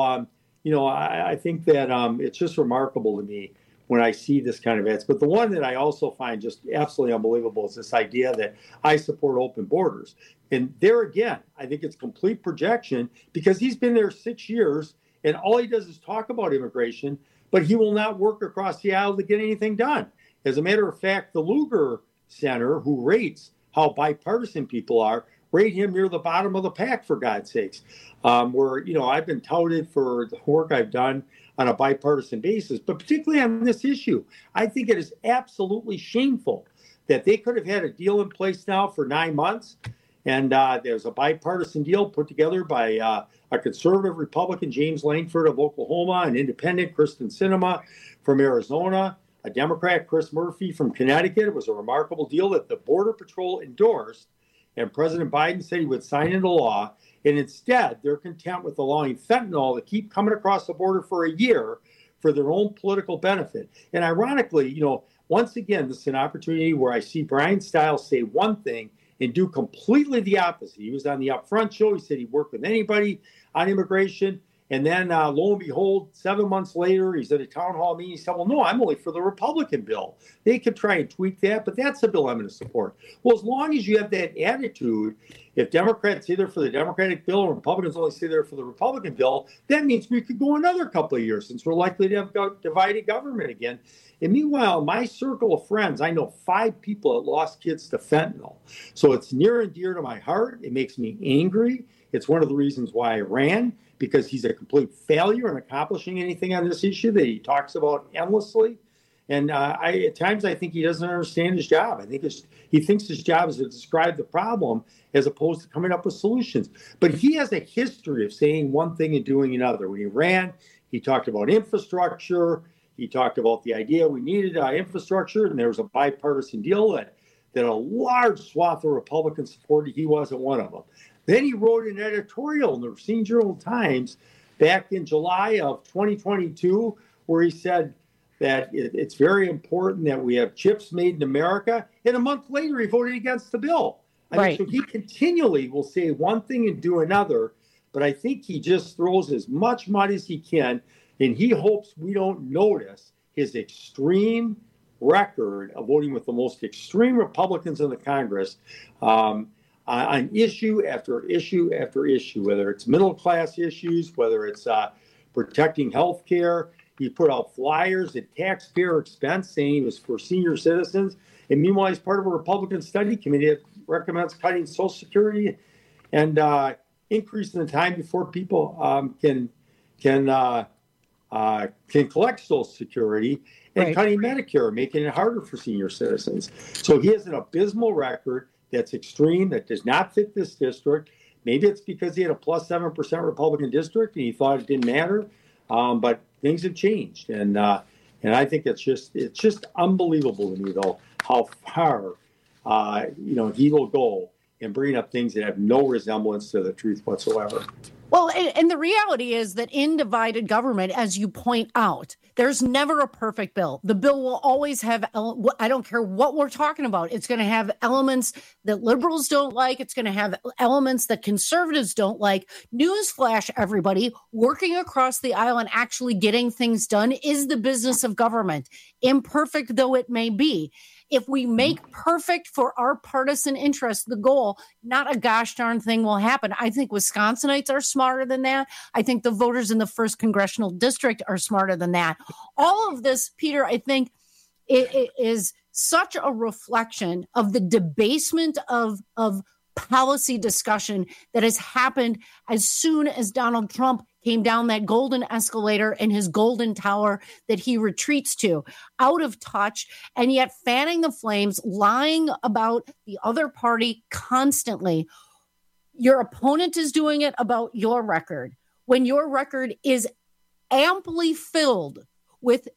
I think that it's just remarkable to me when I see this kind of ads. But the one that I also find just absolutely unbelievable is this idea that I support open borders. And there again, I think it's complete projection, because he's been there 6 years and all he does is talk about immigration, but he will not work across the aisle to get anything done. As a matter of fact, the Lugar Center, who rates how bipartisan people are, rate him near the bottom of the pack, for God's sakes. Where, I've been touted for the work I've done on a bipartisan basis, but particularly on this issue, I think it is absolutely shameful that they could have had a deal in place now for 9 months. And there's a bipartisan deal put together by a conservative Republican, James Lankford of Oklahoma, an independent, Kristen Sinema from Arizona, a Democrat, Chris Murphy from Connecticut. It was a remarkable deal that the Border Patrol endorsed, and President Biden said he would sign into law. And instead, they're content with allowing fentanyl to keep coming across the border for a year for their own political benefit. And ironically, once again, this is an opportunity where I see Brian Stiles say one thing and do completely the opposite. He was on the Upfront show. He said he'd work with anybody on immigration. And then lo and behold, 7 months later, he's at a town hall meeting. He said, well, no, I'm only for the Republican bill. They could try and tweak that, but that's the bill I'm going to support. Well, as long as you have that attitude, if Democrats say they're for the Democratic bill and Republicans only say they're for the Republican bill, that means we could go another couple of years since we're likely to have divided government again. And meanwhile, my circle of friends, I know 5 people that lost kids to fentanyl. So it's near and dear to my heart. It makes me angry. It's one of the reasons why I ran, because he's a complete failure in accomplishing anything on this issue that he talks about endlessly. And at times I think he doesn't understand his job. I think he thinks his job is to describe the problem as opposed to coming up with solutions. But he has a history of saying one thing and doing another. When he ran, he talked about infrastructure. He talked about the idea we needed infrastructure, and there was a bipartisan deal that a large swath of Republicans supported. He wasn't one of them. Then he wrote an editorial in the Racine Journal-Times back in July of 2022 where he said that it's very important that we have chips made in America. And a month later, he voted against the bill. So he continually will say one thing and do another, but I think he just throws as much mud as he can, and he hopes we don't notice his extreme record of voting with the most extreme Republicans in the Congress on issue after issue after issue, whether it's middle-class issues, whether it's protecting health care. He put out flyers at taxpayer expense saying he was for senior citizens. And meanwhile, he's part of a Republican study committee that recommends cutting Social Security and increasing the time before people can collect Social Security, and cutting Medicare, making it harder for senior citizens. So he has an abysmal record that's extreme, that does not fit this district. Maybe it's because he had a plus 7% Republican district and he thought it didn't matter. But things have changed, and I think it's just unbelievable to me, though, how far he will go in bringing up things that have no resemblance to the truth whatsoever. Well, and the reality is that in divided government, as you point out, there's never a perfect bill. The bill will always have, I don't care what we're talking about, it's going to have elements that liberals don't like. It's going to have elements that conservatives don't like. Newsflash, everybody, working across the aisle and actually getting things done is the business of government, imperfect though it may be. If we make perfect for our partisan interest the goal, not a gosh darn thing will happen. I think Wisconsinites are smarter than that. I think the voters in the 1st Congressional District are smarter than that. All of this, Peter, I think it is such a reflection of the debasement of policy discussion that has happened as soon as Donald Trump came down that golden escalator in his golden tower that he retreats to, out of touch, and yet fanning the flames, lying about the other party constantly. Your opponent is doing it about your record, when your record is amply filled with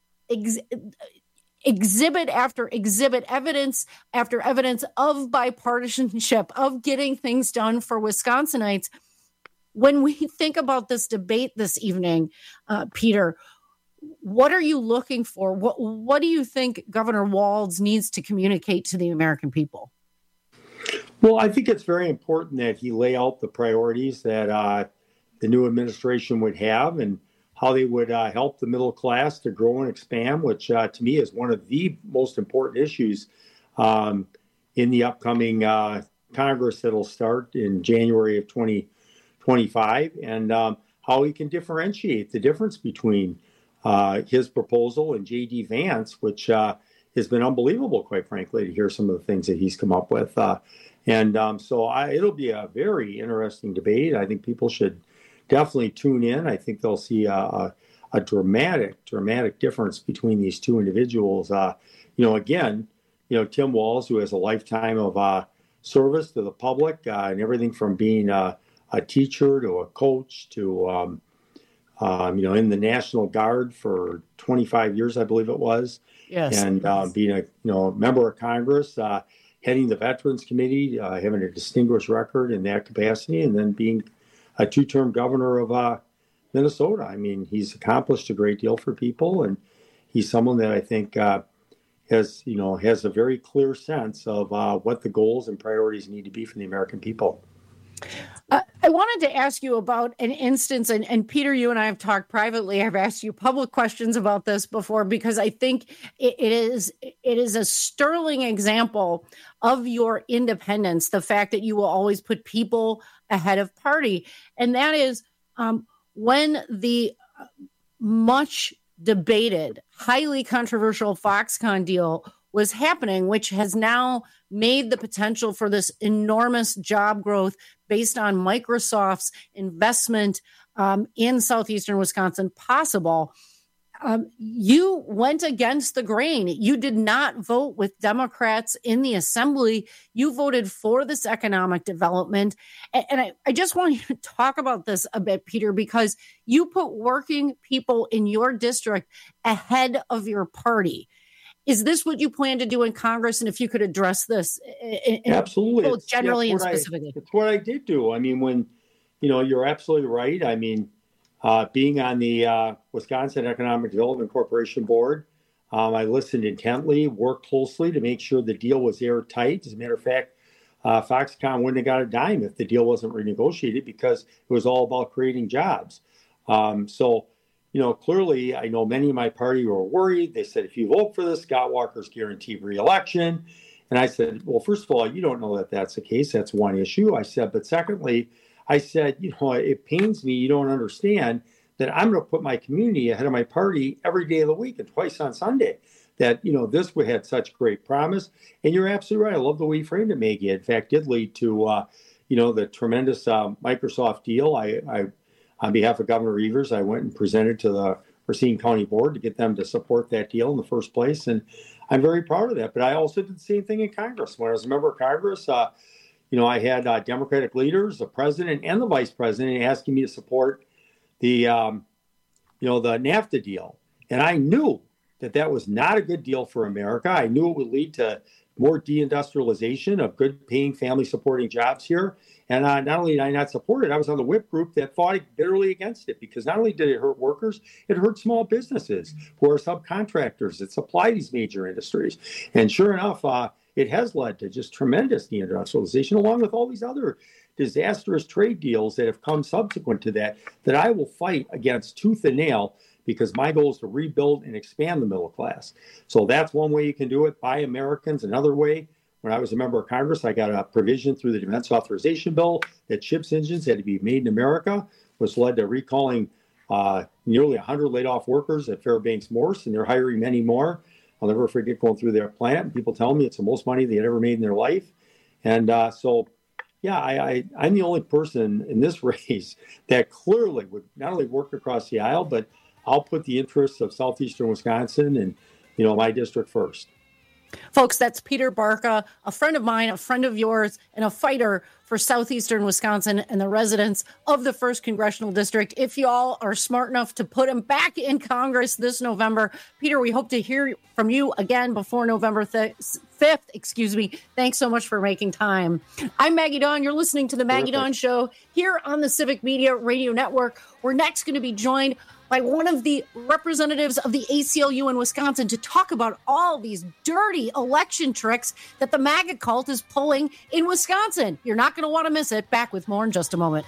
exhibit after exhibit, evidence after evidence of bipartisanship, of getting things done for Wisconsinites. When we think about this debate this evening, Peter, what are you looking for? What do you think Governor Walz needs to communicate to the American people? Well, I think it's very important that he lay out the priorities that the new administration would have and how they would help the middle class to grow and expand, which to me is one of the most important issues in the upcoming Congress that'll start in January of 2025, and how he can differentiate the difference between his proposal and J.D. Vance, which has been unbelievable, quite frankly, to hear some of the things that he's come up with. And so it'll be a very interesting debate. I think people should definitely tune in. I think they'll see a dramatic difference between these two individuals. Again, Tim Walz, who has a lifetime of service to the public and everything from being a teacher to a coach to, in the National Guard for 25 years, I believe it was. Yes. And being a member of Congress, heading the Veterans Committee, having a distinguished record in that capacity, and then being a two-term governor of Minnesota. I mean, he's accomplished a great deal for people, and he's someone that I think has a very clear sense of what the goals and priorities need to be for the American people. I wanted to ask you about an instance, and Peter, you and I have talked privately. I've asked you public questions about this before because I think it is a sterling example of your independence, the fact that you will always put people ahead of party. And that is when the much debated, highly controversial Foxconn deal was happening, which has now made the potential for this enormous job growth based on Microsoft's investment in southeastern Wisconsin possible. You went against the grain. You did not vote with Democrats in the assembly. You voted for this economic development. And I just want you to talk about this a bit, Peter, because you put working people in your district ahead of your party. Is this what you plan to do in Congress? And if you could address this absolutely, both generally and specifically. It's what I did do. I mean, when, you're absolutely right. I mean, being on the Wisconsin Economic Development Corporation board, I listened intently, worked closely to make sure the deal was airtight. As a matter of fact, Foxconn wouldn't have got a dime if the deal wasn't renegotiated because it was all about creating jobs. Clearly, I know many of my party were worried. They said, if you vote for this, Scott Walker's guaranteed re-election. And I said, well, first of all, you don't know that that's the case. That's one issue. I said, but secondly, I said, it pains me. You don't understand that I'm going to put my community ahead of my party every day of the week and twice on Sunday. That, this would have such great promise. And you're absolutely right. I love the way you framed it, Maggie. In fact, did lead to, the tremendous Microsoft deal. I on behalf of Governor Evers, I went and presented to the Racine County Board to get them to support that deal in the first place. And I'm very proud of that. But I also did the same thing in Congress. When I was a member of Congress, I had Democratic leaders, the president and the vice president, asking me to support the NAFTA deal. And I knew that was not a good deal for America. I knew it would lead to more deindustrialization of good paying family supporting jobs here. And not only did I not support it, I was on the whip group that fought bitterly against it because not only did it hurt workers, it hurt small businesses who are subcontractors that supply these major industries. And sure enough, it has led to just tremendous deindustrialization, along with all these other disastrous trade deals that have come subsequent to that I will fight against tooth and nail because my goal is to rebuild and expand the middle class. So that's one way you can do it, buy Americans. Another way, when I was a member of Congress, I got a provision through the Defense Authorization Bill that ships engines had to be made in America, which led to recalling nearly 100 laid-off workers at Fairbanks Morse, and they're hiring many more. I'll never forget going through their plant, and people tell me it's the most money they had ever made in their life. And I'm the only person in this race that clearly would not only work across the aisle, but I'll put the interests of southeastern Wisconsin and, my district first. Folks, that's Peter Barca, a friend of mine, a friend of yours, and a fighter for southeastern Wisconsin and the residents of the 1st Congressional District. If y'all are smart enough to put him back in Congress this November, Peter, we hope to hear from you again before November 5th. Thanks so much for making time. I'm Maggie Dawn. You're listening to The Maggie Dawn Show here on the Civic Media Radio Network. We're next going to be joined by one of the representatives of the ACLU in Wisconsin to talk about all these dirty election tricks that the MAGA cult is pulling in Wisconsin. You're not going to want to miss it. Back with more in just a moment.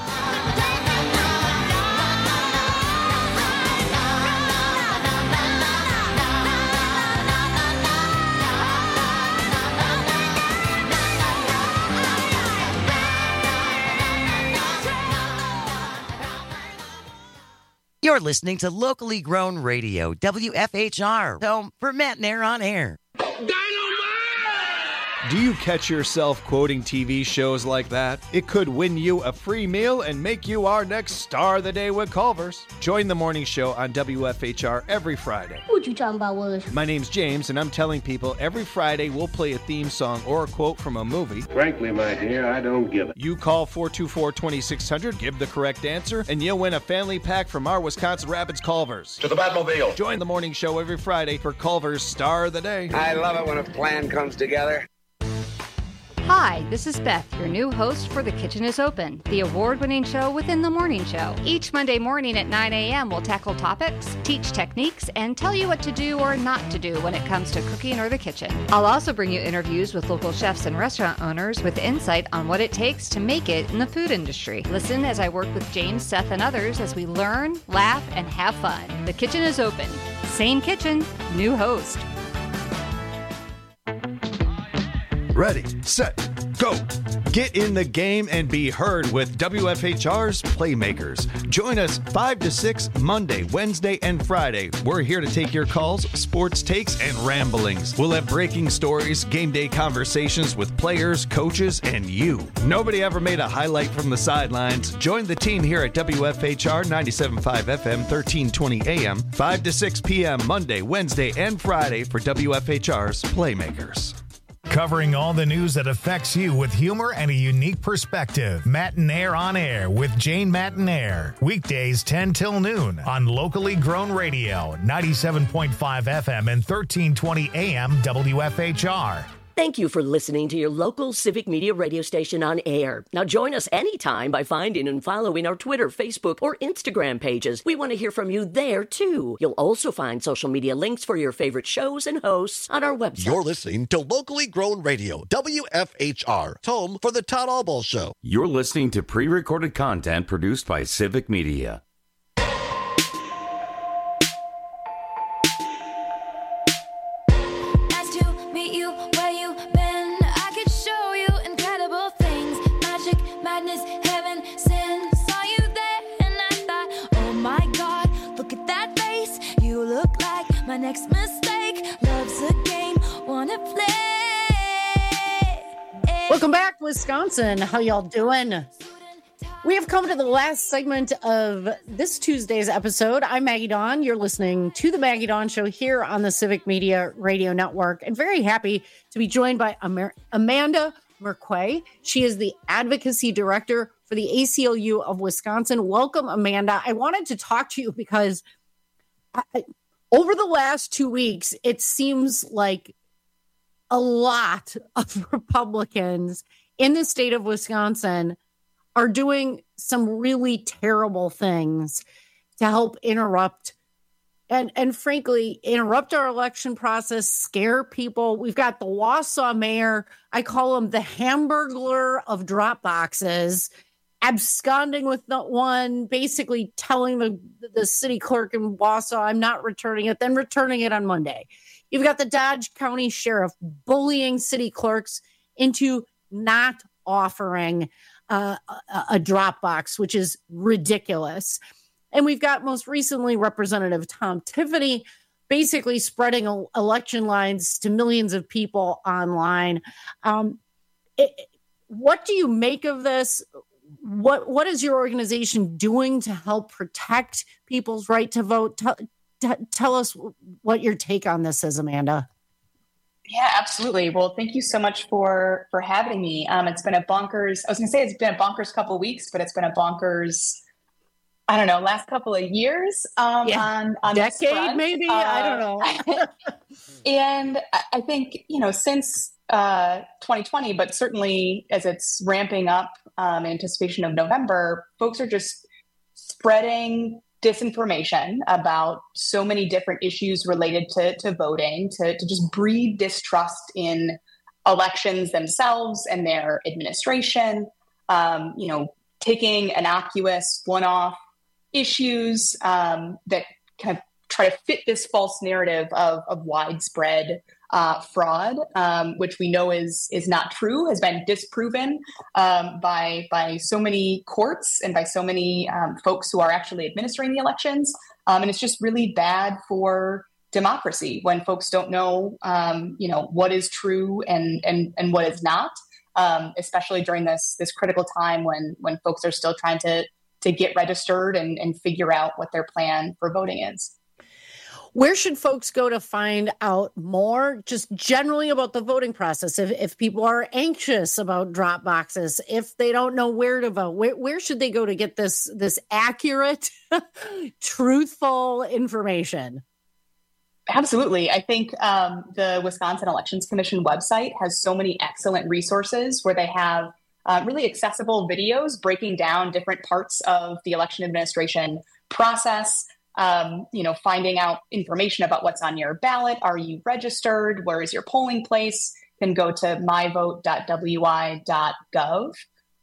You're listening to locally grown radio, WFHR, home for Matt Nair on Air. Do you catch yourself quoting TV shows like that? It could win you a free meal and make you our next Star of the Day with Culver's. Join the morning show on WFHR every Friday. What you talking about, Willis? My name's James, and I'm telling people every Friday we'll play a theme song or a quote from a movie. Frankly, my dear, I don't give it. You call 424-2600, give the correct answer, and you'll win a family pack from our Wisconsin Rapids Culver's. To the Batmobile. Join the morning show every Friday for Culver's Star of the Day. I love it when a plan comes together. Hi, this is Beth, your new host for The Kitchen is Open, the award-winning show within the morning show. Each Monday morning at 9 a.m., we'll tackle topics, teach techniques, and tell you what to do or not to do when it comes to cooking or the kitchen. I'll also bring you interviews with local chefs and restaurant owners with insight on what it takes to make it in the food industry. Listen as I work with James, Seth, and others as we learn, laugh, and have fun. The Kitchen is Open. Same kitchen, new host. Ready, set, go. Get in the game and be heard with WFHR's Playmakers. Join us 5 to 6 Monday, Wednesday, and Friday. We're here to take your calls, sports takes, and ramblings. We'll have breaking stories, game day conversations with players, coaches, and you. Nobody ever made a highlight from the sidelines. Join the team here at WFHR 97.5 FM, 1320 AM, 5 to 6 p.m. Monday, Wednesday, and Friday for WFHR's Playmakers. Covering all the news that affects you with humor and a unique perspective. Matinaire on Air with Jane Matinaire. Weekdays 10 till noon on locally grown radio, 97.5 FM and 1320 AM WFHR. Thank you for listening to your local Civic Media radio station on air. Now join us anytime by finding and following our Twitter, Facebook, or Instagram pages. We want to hear from you there, too. You'll also find social media links for your favorite shows and hosts on our website. You're listening to locally grown radio, WFHR, home for the Todd Albaugh Show. You're listening to pre-recorded content produced by Civic Media. My next mistake, love's a game, wanna play. Welcome back, Wisconsin. How y'all doing? We have come to the last segment of this Tuesday's episode. I'm Maggie Dawn. You're listening to the Maggie Dawn Show here on the Civic Media Radio Network, and very happy to be joined by Amanda Merquay. She is the Advocacy Director for the ACLU of Wisconsin. Welcome, Amanda. I wanted to talk to you because over the last 2 weeks, it seems like a lot of Republicans in the state of Wisconsin are doing some really terrible things to help interrupt and frankly, interrupt our election process, scare people. We've got the Wausau mayor. I call him the Hamburglar of drop boxes, absconding with not one, basically telling the city clerk in Wausau, I'm not returning it, then returning it on Monday. You've got the Dodge County Sheriff bullying city clerks into not offering a drop box, which is ridiculous. And we've got most recently Representative Tom Tiffany basically spreading election lines to millions of people online. What do you make of this? What is your organization doing to help protect people's right to vote? Tell us what your take on this is, Amanda. Yeah, absolutely. Well, thank you so much for having me. It's been a bonkers, I was going to say it's been a bonkers couple of weeks, but it's been a bonkers, I don't know, last couple of years. On decade, maybe? I don't know. And I think, since 2020, but certainly as it's ramping up in anticipation of November, folks are just spreading disinformation about so many different issues related to voting, to just breed distrust in elections themselves and their administration, taking innocuous one-off issues that kind of try to fit this false narrative of widespread fraud, which we know is not true, has been disproven by so many courts and by so many folks who are actually administering the elections. And it's just really bad for democracy when folks don't know, what is true and what is not, especially during this critical time when folks are still trying to get registered and figure out what their plan for voting is. Where should folks go to find out more, just generally about the voting process? If people are anxious about drop boxes, if they don't know where to vote, where should they go to get this accurate, truthful information? Absolutely. I think the Wisconsin Elections Commission website has so many excellent resources where they have really accessible videos breaking down different parts of the election administration process. Finding out information about what's on your ballot. Are you registered? Where is your polling place? You can go to myvote.wi.gov.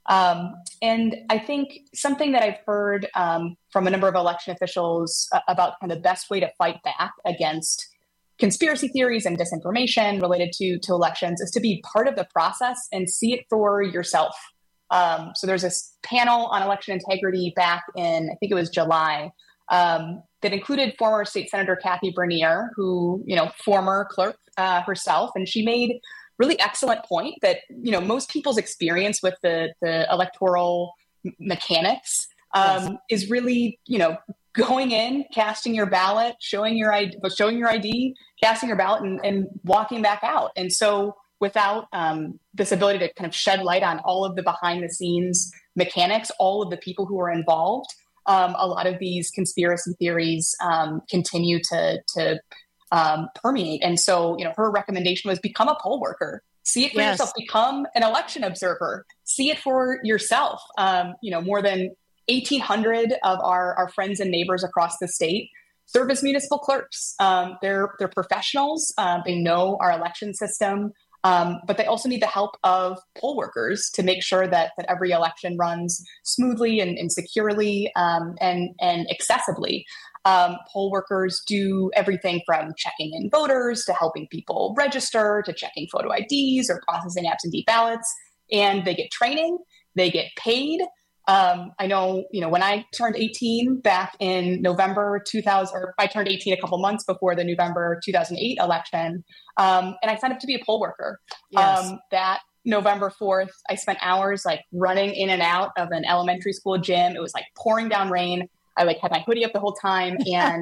And I think something that I've heard from a number of election officials about kind of the best way to fight back against conspiracy theories and disinformation related to elections is to be part of the process and see it for yourself. So there's this panel on election integrity back in, I think it was July, that included former State Senator Kathy Bernier, who, former clerk herself. And she made really excellent point that, most people's experience with the electoral mechanics is really, going in, casting your ballot, showing your ID, casting your ballot and walking back out. And so without this ability to kind of shed light on all of the behind the scenes mechanics, all of the people who are involved, a lot of these conspiracy theories continue to permeate. And so, her recommendation was become a poll worker, see it for yourself, become an election observer, see it for yourself. More than 1,800 of our friends and neighbors across the state serve as municipal clerks. They're professionals. They know our election system. But they also need the help of poll workers to make sure that every election runs smoothly and securely and accessibly. Poll workers do everything from checking in voters to helping people register to checking photo IDs or processing absentee ballots. And they get training, they get paid. I know, when I turned 18 back in November 2000, or I turned 18 a couple months before the November 2008 election, and I signed up to be a poll worker. Yes. That November 4th, I spent hours running in and out of an elementary school gym. It was pouring down rain. I had my hoodie up the whole time and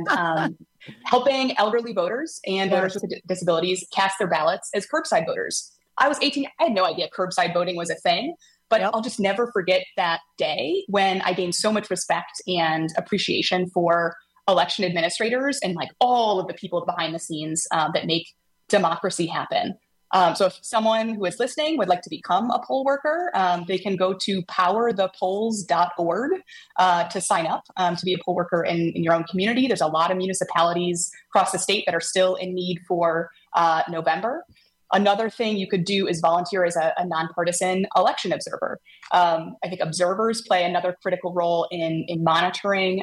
helping elderly voters and voters with disabilities cast their ballots as curbside voters. I was 18. I had no idea curbside voting was a thing. But I'll just never forget that day when I gained so much respect and appreciation for election administrators and all of the people behind the scenes that make democracy happen. So if someone who is listening would like to become a poll worker, they can go to powerthepolls.org to sign up to be a poll worker in your own community. There's a lot of municipalities across the state that are still in need for November. Another thing you could do is volunteer as a nonpartisan election observer. I think observers play another critical role in monitoring,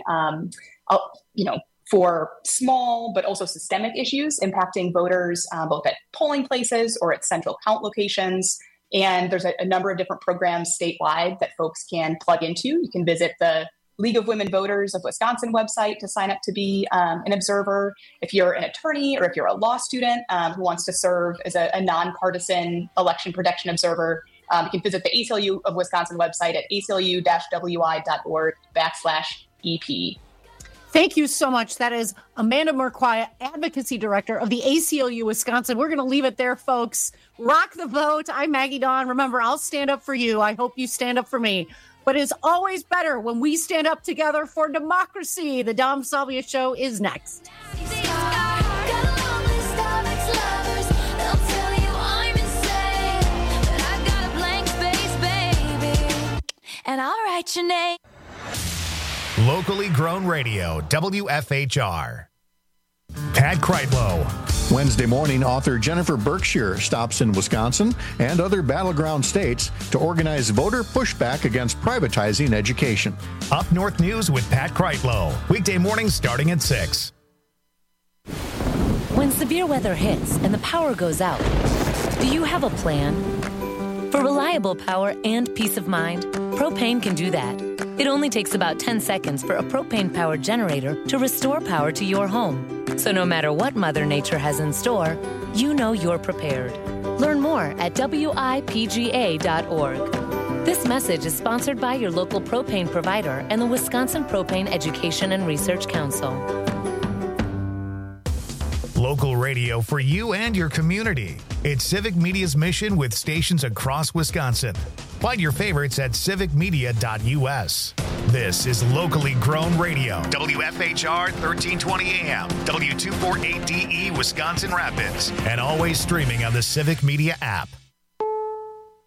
for small but also systemic issues impacting voters, both at polling places or at central count locations. And there's a number of different programs statewide that folks can plug into. You can visit the League of Women Voters of Wisconsin website to sign up to be an observer. If you're an attorney or if you're a law student who wants to serve as a nonpartisan election protection observer, you can visit the ACLU of Wisconsin website at aclu-wi.org/EP. Thank you so much. That is Amanda Marquardt, Advocacy Director of the ACLU Wisconsin. We're going to leave it there, folks. Rock the vote. I'm Maggie Dawn. Remember, I'll stand up for you. I hope you stand up for me. But it's always better when we stand up together for democracy. The Dom Salvia Show is next. And I'll write your name. Locally grown radio, WFHR. Pat Kreitlow. Wednesday morning, author Jennifer Berkshire stops in Wisconsin and other battleground states to organize voter pushback against privatizing education. Up North News with Pat Kreitlow. Weekday mornings starting at 6. When severe weather hits and the power goes out, do you have a plan? For reliable power and peace of mind, Propane can do that. It only takes about 10 seconds for a propane-powered generator to restore power to your home. So no matter what Mother Nature has in store, you know you're prepared. Learn more at WIPGA.org. This message is sponsored by your local propane provider and the Wisconsin Propane Education and Research Council. Local radio for you and your community. It's Civic Media's mission with stations across Wisconsin. Find your favorites at civicmedia.us. This is locally grown radio. WFHR 1320 AM, W248DE Wisconsin Rapids, and always streaming on the Civic Media app.